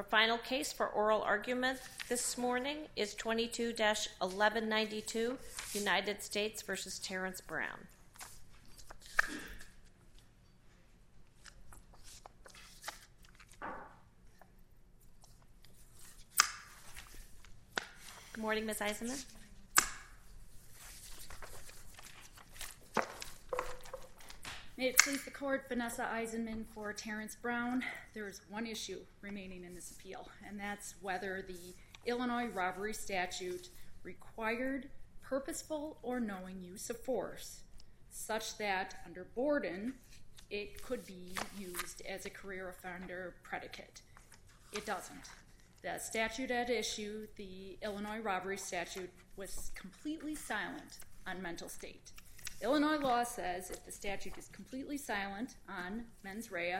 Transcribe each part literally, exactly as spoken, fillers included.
final case for oral argument this morning is twenty-two dash eleven ninety-two, United States v. Terrence Brown. Good morning, Miz Eisenman. May it please the court, Vanessa Eisenman for Terrence Brown. There is one issue remaining in this appeal, and that's whether the Illinois robbery statute required purposeful or knowing use of force, such that under Borden, it could be used as a career offender predicate. It doesn't. The statute at issue, the Illinois robbery statute, was completely silent on mental state. Illinois law says if the statute is completely silent on mens rea,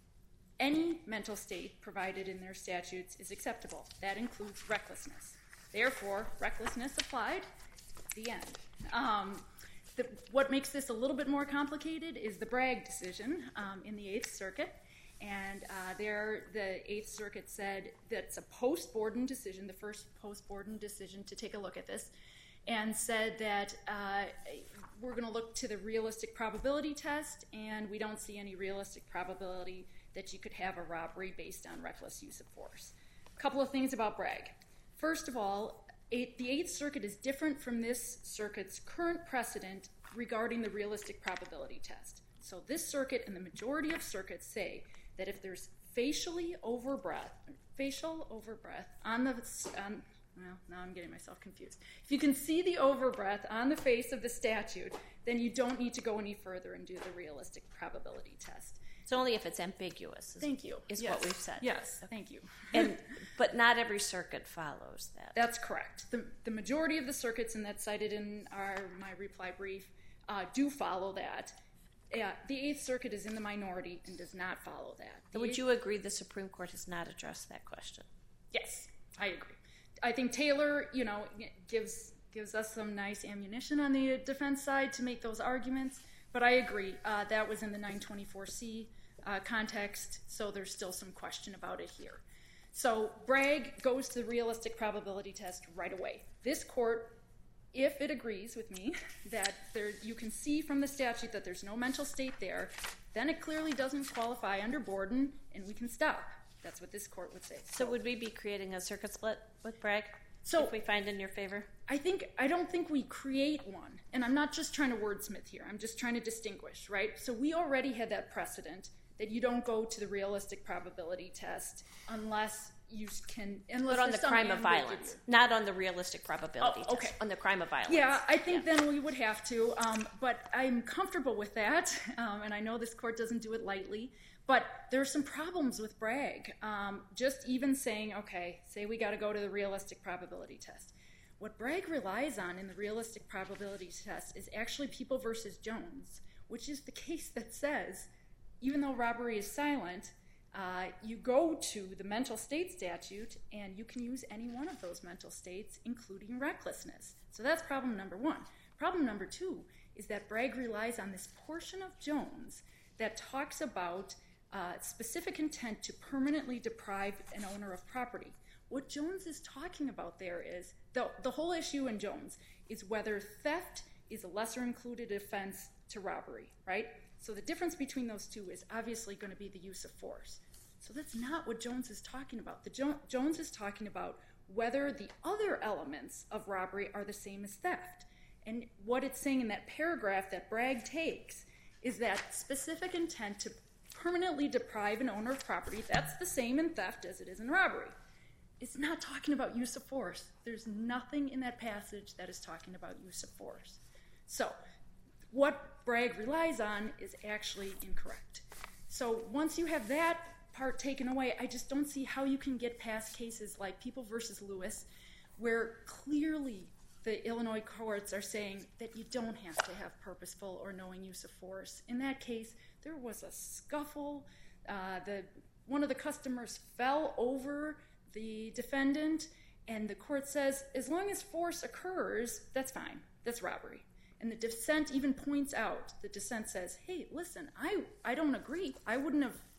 any mental state provided in their statutes is acceptable. That includes recklessness. Therefore, recklessness applied, the end. Um, the, what makes this a little bit more complicated is the Bragg decision um, in the Eighth Circuit. And uh, there, the Eighth Circuit said that's a post-Borden decision, the first post-Borden decision to take a look at this, and said that uh, we're going to look to the realistic probability test, and we don't see any realistic probability that you could have a robbery based on reckless use of force. A couple of things about Bragg. First of all, eight, the Eighth Circuit is different from this circuit's current precedent regarding the realistic probability test. So this circuit and the majority of circuits say that if there's facially overbreath, facial overbreath on the, um, well, now I'm getting myself confused. If you can see the overbreath on the face of the statute, then you don't need to go any further and do the realistic probability test. It's only if it's ambiguous. Is, thank you. Is yes. what we've said. Yes, thank you. and But not every circuit follows that. That's correct. The, the majority of the circuits, and that's cited in our my reply brief, uh, do follow that. Yeah, the Eighth Circuit is in the minority and does not follow that. The Would Eighth, you agree the Supreme Court has not addressed that question? Yes, I agree. I think Taylor, you know, gives gives us some nice ammunition on the defense side to make those arguments, but I agree. Uh, that was in the nine twenty-four C uh, context, so there's still some question about it here. So Bragg goes to the realistic probability test right away. This court, if it agrees with me that there, you can see from the statute that there's no mental state there, then it clearly doesn't qualify under Borden, and we can stop. That's what this court would say. So, so would we be creating a circuit split with Bragg so, if we find in your favor? I think I don't think we create one, and I'm not just trying to wordsmith here. I'm just trying to distinguish, right? So we already had that precedent that you don't go to the realistic probability test unless you can, unless but on the crime of violence, not on the realistic probability oh, okay. test, on the crime of violence. Yeah, I think yeah. then we would have to, um, but I'm comfortable with that, um, and I know this court doesn't do it lightly, but there are some problems with Bragg. Um, just even saying, okay, say we got to go to the realistic probability test. What Bragg relies on in the realistic probability test is actually People versus Jones, which is the case that says, even though robbery is silent, Uh, you go to the mental state statute, and you can use any one of those mental states, including recklessness. So that's problem number one. Problem number two is that Bragg relies on this portion of Jones that talks about uh, specific intent to permanently deprive an owner of property. What Jones is talking about there is, the, the whole issue in Jones is whether theft is a lesser included offense to robbery, right? So the difference between those two is obviously going to be the use of force. So that's not what Jones is talking about. The jo- Jones is talking about whether the other elements of robbery are the same as theft. And what it's saying in that paragraph that Bragg takes is that specific intent to permanently deprive an owner of property, that's the same in theft as it is in robbery. It's not talking about use of force. There's nothing in that passage that is talking about use of force. So what Bragg relies on is actually incorrect. So once you have that part taken away, I just don't see how you can get past cases like People versus Lewis, where clearly the Illinois courts are saying that you don't have to have purposeful or knowing use of force. In that case, there was a scuffle. Uh, the one of the customers fell over the defendant, and the court says, as long as force occurs, that's fine. That's robbery. And the dissent even points out, the dissent says, hey, listen, I, I don't agree. I wouldn't have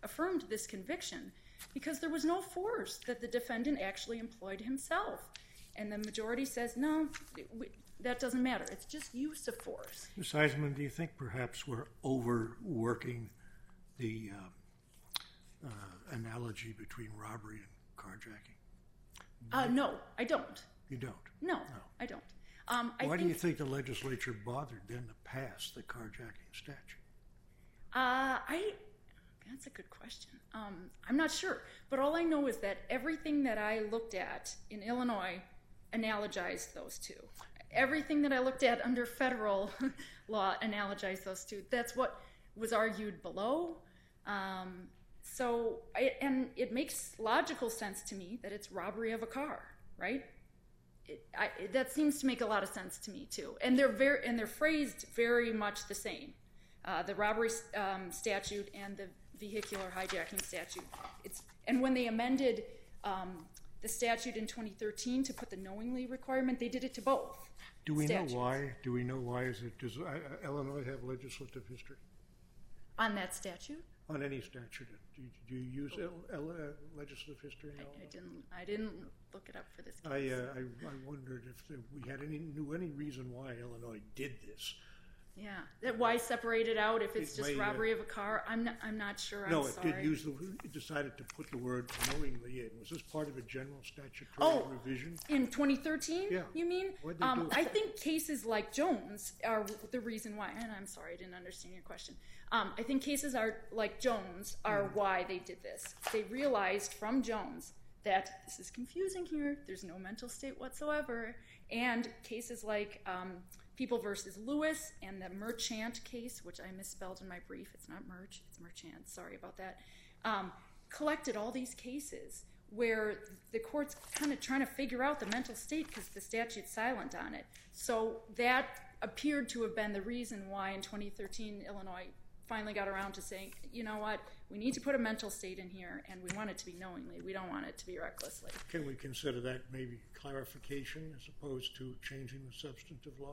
affirmed this conviction because there was no force that the defendant actually employed himself. And the majority says, no, that doesn't matter. It's just use of force. Miz Eisman, do you think perhaps we're overworking the uh, uh, analogy between robbery and carjacking? Uh, no, I don't. You don't? No, no. I don't. Um, I Why think, do you think the legislature bothered then to pass the carjacking statute? Uh, I... That's a good question. Um, I'm not sure. But all I know is that everything that I looked at in Illinois analogized those two. Everything that I looked at under federal law analogized those two. That's what was argued below. Um, so, I, and it makes logical sense to me that it's robbery of a car, right? It, I, it, that seems to make a lot of sense to me too. And they're very, and they're phrased very much the same. Uh, the robbery um, statute and the vehicular hijacking statute. It's and when they amended um, the statute in twenty thirteen to put the knowingly requirement, they did it to both. Do we statutes. know why? Do we know why? Is it does uh, Illinois have legislative history on that statute? On any statute, do you, do you use L, L, uh, legislative history? In I, I didn't. I didn't look it up for this case. I uh, I, I wondered if there, we had any knew any reason why Illinois did this. Yeah, that why separate it out if it's it just may, robbery uh, of a car? I'm not. I'm not sure. No, I'm it sorry. did use the. It decided to put the word knowingly in. Was this part of a general statutory oh, revision in twenty thirteen? Yeah. You mean? What'd they Um, do? I think cases like Jones are the reason why. And I'm sorry, I didn't understand your question. Um, I think cases are like Jones are mm. why they did this. They realized from Jones that this is confusing here. There's no mental state whatsoever. And cases like um, People versus Lewis and the Merchant case, which I misspelled in my brief. It's not Merch, it's Merchant. Sorry about that. Um, collected all these cases where the court's kind of trying to figure out the mental state because the statute's silent on it. So that appeared to have been the reason why in twenty thirteen Illinois finally got around to saying, you know what, we need to put a mental state in here, and we want it to be knowingly. We don't want it to be recklessly. Can we consider that maybe clarification as opposed to changing the substantive law?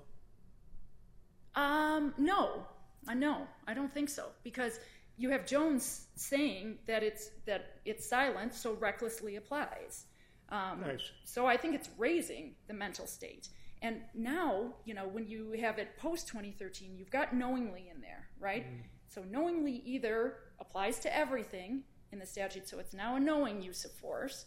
Um, no, uh, no, I don't think so, because you have Jones saying that it's that it's silent, so recklessly applies. Um, nice. So I think it's raising the mental state. And now, you know, when you have it post twenty thirteen, you've got knowingly in there, right? Mm. So knowingly either applies to everything in the statute, so it's now a knowing use of force,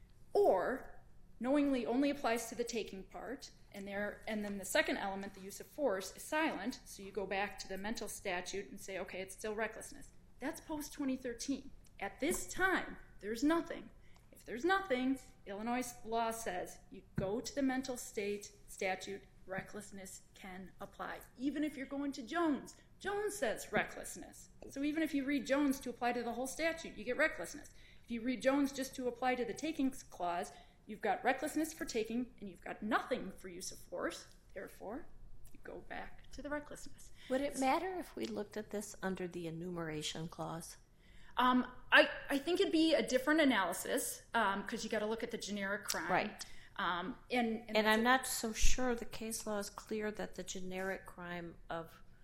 or knowingly only applies to the taking part, and there, and then the second element, the use of force, is silent, so you go back to the mental statute and say, okay, it's still recklessness. That's post twenty thirteen. At this time, there's nothing. If there's nothing, Illinois law says you go to the mental state statute, recklessness can apply. Even if you're going to Jones, Jones says recklessness. So even if you read Jones to apply to the whole statute, you get recklessness. If you read Jones just to apply to the takings clause, you've got recklessness for taking, and you've got nothing for use of force. Therefore, you go back to the recklessness. Would it matter if we looked at this under the enumeration clause? Um, I, I think it'd be a different analysis because um, you got to look at the generic crime. Right. Um, and and, and I'm not so sure the case law is clear that the generic crime of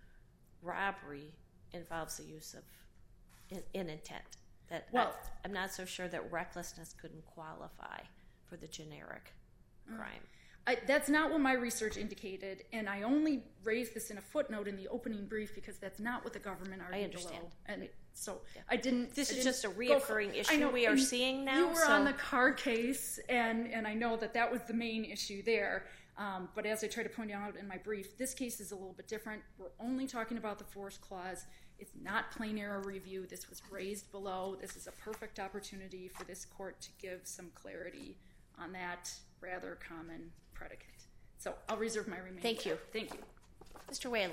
robbery involves the use of in, in intent. That well, I, I'm not so sure that recklessness couldn't qualify for the generic crime. I, that's not what my research indicated, and I only raised this in a footnote in the opening brief because that's not what the government argued. I understand. Below. And so yeah. I didn't. This I is didn't just a reoccurring for, issue know, we are seeing now. You were so. on the car case, and, and I know that that was the main issue there. Um, but as I try to point out in my brief, this case is a little bit different. We're only talking about the force clause. It's not plain error review. This was raised below. This is a perfect opportunity for this court to give some clarity on that rather common predicate. So I'll reserve my remaining. Thank you. Thank you. Mister Whalen.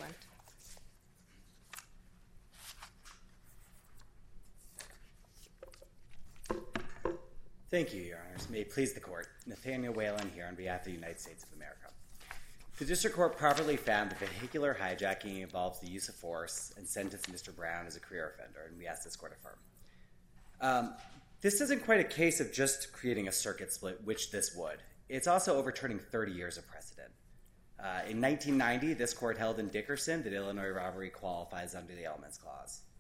Thank you, Your Honors. May it please the Court. Nathaniel Whalen here on behalf of the United States of America. The District Court properly found that vehicular hijacking involves the use of force and sentenced Mister Brown as a career offender, and we ask this Court affirm. Um, this isn't quite a case of just creating a circuit split, which this would. It's also overturning thirty years of precedent. Uh, in nineteen ninety, this Court held in Dickerson that Illinois robbery qualifies under the Elements Clause.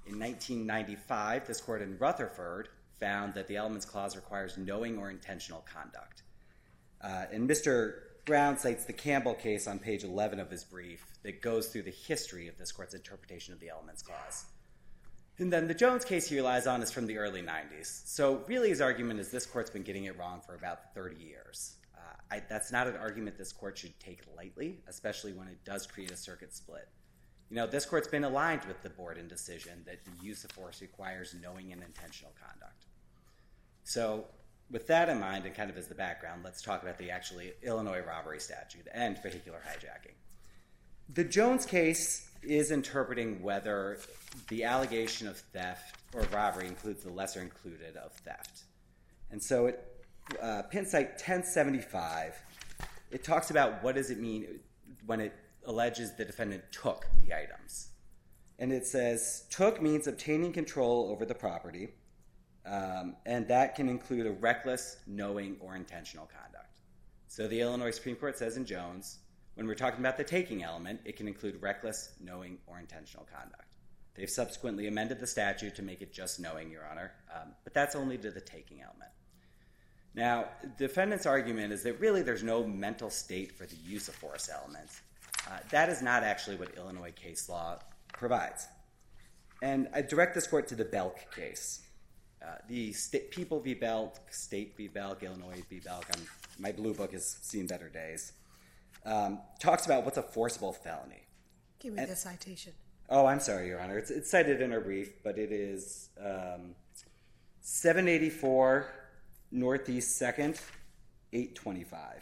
In nineteen ninety-five, this court in Rutherford found that the Elements Clause requires knowing or intentional conduct. Uh, and Mister Brown cites the Campbell case on page eleven of his brief that goes through the history of this court's interpretation of the Elements Clause. And then the Jones case he relies on is from the early nineties. So really his argument is this court's been getting it wrong for about thirty years. Uh, I, that's not an argument this court should take lightly, especially when it does create a circuit split. You know, this court's been aligned with the Borden decision that the use of force requires knowing and intentional conduct. So with that in mind, and kind of as the background, let's talk about the actually Illinois robbery statute and vehicular hijacking. The Jones case is interpreting whether the allegation of theft or robbery includes the lesser included of theft. And so at uh, Penn site ten seventy-five, it talks about what does it mean when it alleges the defendant took the items. And it says, took means obtaining control over the property, um, and that can include a reckless, knowing, or intentional conduct. So the Illinois Supreme Court says in Jones, when we're talking about the taking element, it can include reckless, knowing, or intentional conduct. They've subsequently amended the statute to make it just knowing, Your Honor, um, but that's only to the taking element. Now, the defendant's argument is that really there's no mental state for the use of force element. Uh, that is not actually what Illinois case law provides. And I direct this court to the Belk case. Uh, the st- People v. Belk, State v. Belk, Illinois v. Belk, I'm, my blue book has seen better days, um, talks about what's a forcible felony. Give me and, the citation. Oh, I'm sorry, Your Honor. It's, it's cited in our brief, but it is um, seven eighty-four Northeast second, eight twenty-five.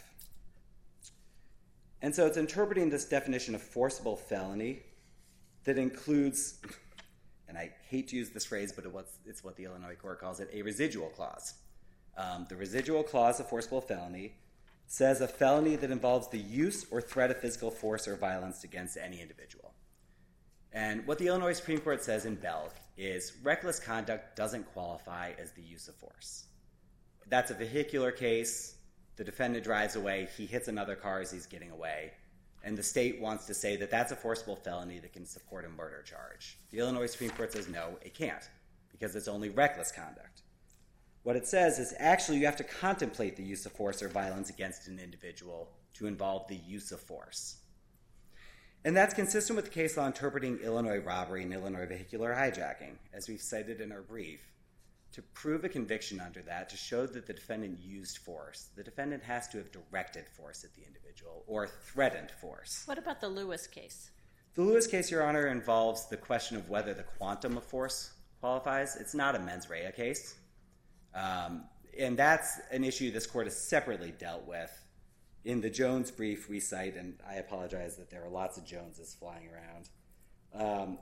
And so it's interpreting this definition of forcible felony that includes, and I hate to use this phrase, but it was, it's what the Illinois court calls it, a residual clause. Um, the residual clause of forcible felony says a felony that involves the use or threat of physical force or violence against any individual. And what the Illinois Supreme Court says in Belk is reckless conduct doesn't qualify as the use of force. That's a vehicular case. The defendant drives away. He hits another car as he's getting away. And the state wants to say that that's a forcible felony that can support a murder charge. The Illinois Supreme Court says no, it can't, because it's only reckless conduct. What it says is actually you have to contemplate the use of force or violence against an individual to involve the use of force. And that's consistent with the case law interpreting Illinois robbery and Illinois vehicular hijacking, as we've cited in our brief. To prove a conviction under that, to show that the defendant used force, the defendant has to have directed force at the individual or threatened force. What about the Lewis case? The Lewis case, Your Honor, involves the question of whether the quantum of force qualifies. It's not a mens rea case. Um, and that's an issue this court has separately dealt with. In the Jones brief we cite, and I apologize that there are lots of Joneses flying around, um,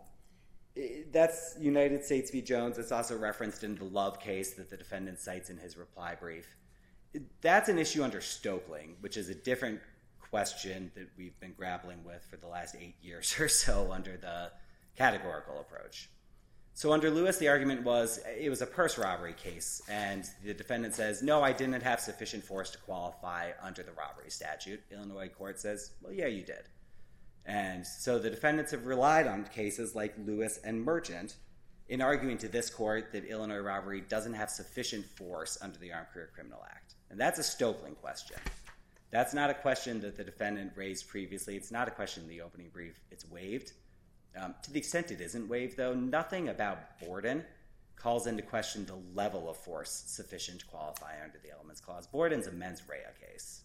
that's United States v. Jones. It's also referenced in the Love case that the defendant cites in his reply brief. That's an issue under Stoeckling, which is a different question that we've been grappling with for the last eight years or so under the categorical approach. So under Lewis, the argument was it was a purse robbery case, and the defendant says, no, I didn't have sufficient force to qualify under the robbery statute. Illinois court says, well, yeah, you did. And so the defendants have relied on cases like Lewis and Merchant in arguing to this court that Illinois robbery doesn't have sufficient force under the Armed Career Criminal Act. And that's a Stoeckling question. That's not a question that the defendant raised previously. It's not a question in the opening brief. It's waived. Um, to the extent it isn't waived, though, nothing about Borden calls into question the level of force sufficient to qualify under the Elements Clause. Borden's a mens rea case.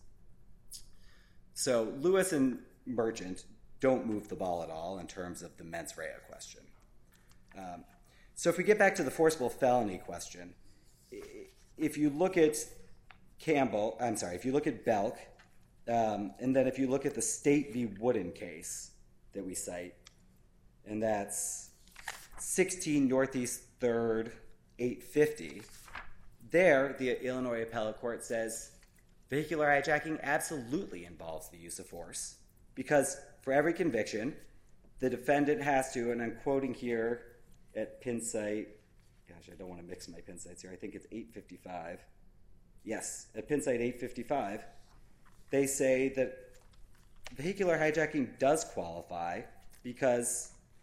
So Lewis and Merchant don't move the ball at all in terms of the mens rea question. Um, so if we get back to the forcible felony question, if you look at Campbell, I'm sorry, if you look at Belk, um, and then if you look at the State v. Wooden case that we cite, and that's sixteen Northeast third, eight fifty, there the Illinois Appellate Court says vehicular hijacking absolutely involves the use of force because for every conviction, the defendant has to, and I'm quoting here at pin site, gosh, I don't want to mix my pin sites here, I think it's eight fifty-five. Yes, at pin site eight fifty-five, they say that vehicular hijacking does qualify because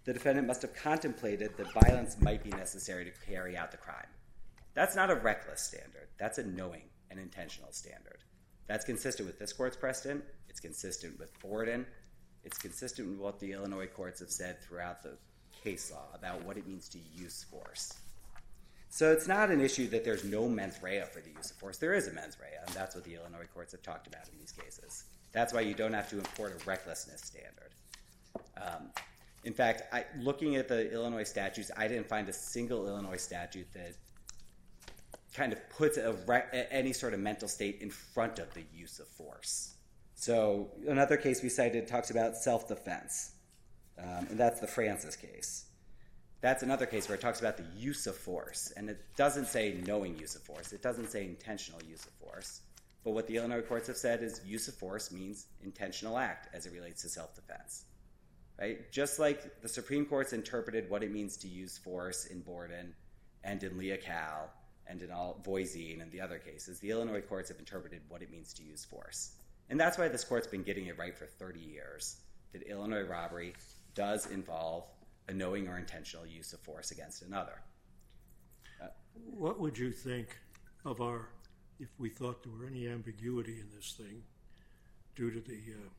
the defendant must have contemplated that violence might be necessary to carry out the crime. That's not a reckless standard. That's a knowing and intentional standard. That's consistent with this court's precedent. It's consistent with Borden. It's consistent with what the Illinois courts have said throughout the case law about what it means to use force. So it's not an issue that there's no mens rea for the use of force. There is a mens rea, and that's what the Illinois courts have talked about in these cases. That's why you don't have to import a recklessness standard. Um, in fact, I, looking at the Illinois statutes, I didn't find a single Illinois statute that kind of puts a rec- any sort of mental state in front of the use of force. So another case we cited talks about self-defense, um, and that's the Francis case. That's another case where it talks about the use of force, and it doesn't say knowing use of force. It doesn't say intentional use of force. But what the Illinois courts have said is use of force means intentional act as it relates to self-defense. Right? Just like the Supreme Court's interpreted what it means to use force in Borden and in Leocal and in all Voisin and the other cases, the Illinois courts have interpreted what it means to use force. And that's why this court's been getting it right for thirty years, that Illinois robbery does involve a knowing or intentional use of force against another. Uh, what would you think of our, if we thought there were any ambiguity in this thing due to the uh,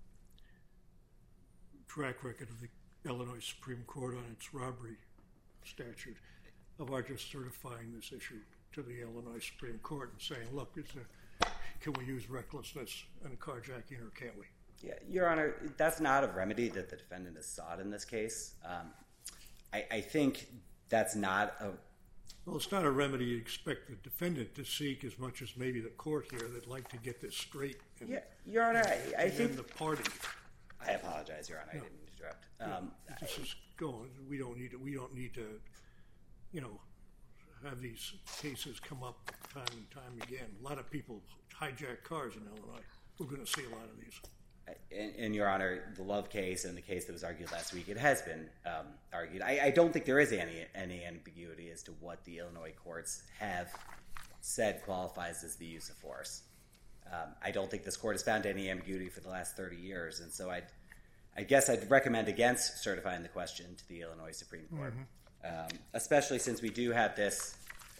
track record of the Illinois Supreme Court on its robbery statute, of our just certifying this issue to the Illinois Supreme Court and saying, look, it's a, can we use recklessness in carjacking or can't we? Yeah, Your Honor, that's not a remedy that the defendant has sought in this case. Um, I, I think that's not a... Well, it's not a remedy you expect the defendant to seek as much as maybe the court here that'd like to get this straight. And, yeah, Your Honor, I, I and think... the party. I apologize, Your Honor, No. I didn't interrupt. Yeah, Um, this is going. We don't need to. We don't need to, you know, have these cases come up time and time again. A lot of people hijack cars in Illinois. We're going to see a lot of these. In, in Your Honor, the Love case and the case that was argued last week, it has been um, argued. I, I don't think there is any any ambiguity as to what the Illinois courts have said qualifies as the use of force. Um, I don't think this court has found any ambiguity for the last thirty years, and so I'd, I guess I'd recommend against certifying the question to the Illinois Supreme Court, mm-hmm. um, especially since we do have this.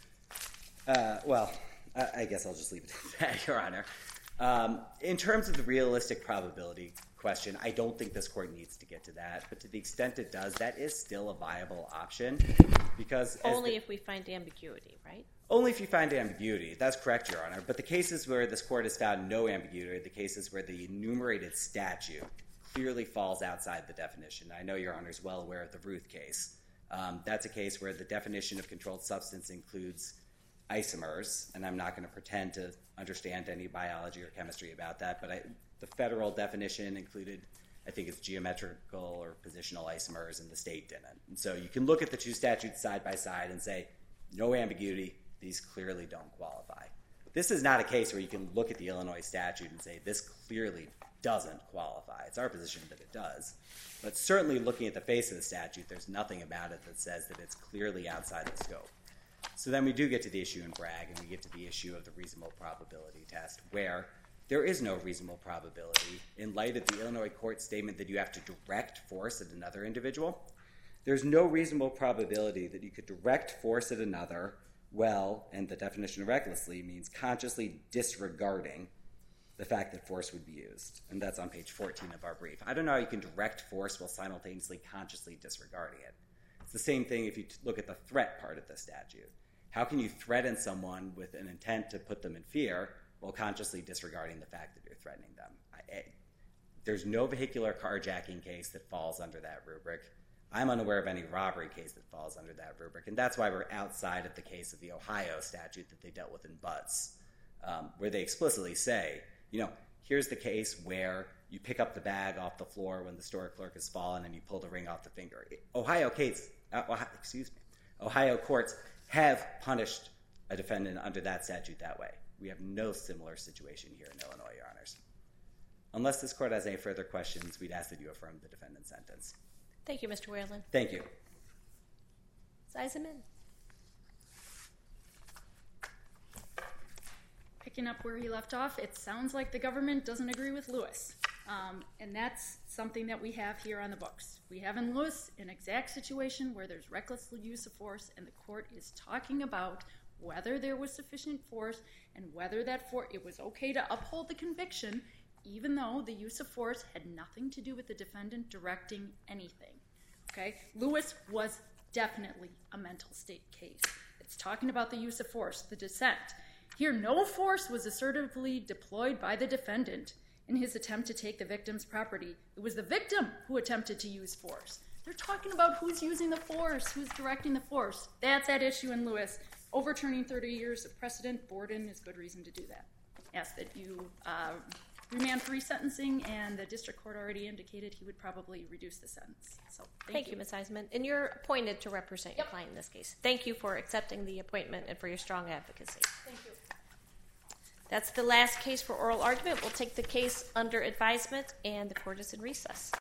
Uh, well, I, I guess I'll just leave it at that, Your Honor. Um, in terms of the realistic probability question, I don't think this court needs to get to that. But to the extent it does, that is still a viable option. because Only the, if we find ambiguity, right? Only if you find ambiguity. That's correct, Your Honor. But the cases where this court has found no ambiguity are the cases where the enumerated statute clearly falls outside the definition. I know Your Honor is well aware of the Ruth case. Um, that's a case where the definition of controlled substance includes isomers, and I'm not going to pretend to understand any biology or chemistry about that, but I, the federal definition included, I think it's geometrical or positional isomers, and the state didn't. And so you can look at the two statutes side by side and say, no ambiguity, these clearly don't qualify. This is not a case where you can look at the Illinois statute and say, this clearly doesn't qualify. It's our position that it does. But certainly looking at the face of the statute, there's nothing about it that says that it's clearly outside the scope. So then we do get to the issue in Bragg, and we get to the issue of the reasonable probability test, where there is no reasonable probability in light of the Illinois court statement that you have to direct force at another individual. There's no reasonable probability that you could direct force at another well, and the definition of recklessly means consciously disregarding the fact that force would be used. And that's on page fourteen of our brief. I don't know how you can direct force while simultaneously consciously disregarding it. It's the same thing if you look at the threat part of the statute. How can you threaten someone with an intent to put them in fear while consciously disregarding the fact that you're threatening them? I, I, there's no vehicular carjacking case that falls under that rubric. I'm unaware of any robbery case that falls under that rubric, and that's why we're outside of the case of the Ohio statute that they dealt with in Butts, um, where they explicitly say, you know, here's the case where you pick up the bag off the floor when the store clerk has fallen and you pull the ring off the finger. Ohio case, uh, Ohio, excuse me, Ohio courts have punished a defendant under that statute that way. We have no similar situation here in Illinois, Your Honors. Unless this court has any further questions, we'd ask that you affirm the defendant's sentence. Thank you, Mister Whalen. Thank you. Zeiseman. Picking up where he left off, it sounds like the government doesn't agree with Lewis. Um, and that's something that we have here on the books. We have in Lewis an exact situation where there's reckless use of force, and the court is talking about whether there was sufficient force and whether that for it was okay to uphold the conviction, even though the use of force had nothing to do with the defendant directing anything. Okay? Lewis was definitely a mental state case. It's talking about the use of force, the dissent. Here, no force was assertively deployed by the defendant in his attempt to take the victim's property. It was the victim who attempted to use force. They're talking about who's using the force, who's directing the force. That's at issue in Lewis. Overturning thirty years of precedent, Borden is good reason to do that. Ask that you uh, remand for resentencing, and the district court already indicated he would probably reduce the sentence. So thank, Thank you. you, Miz Eisman. And you're appointed to represent your Yep. client in this case. Thank you for accepting the appointment and for your strong advocacy. Thank you. That's the last case for oral argument. We'll take the case under advisement, and the court is in recess.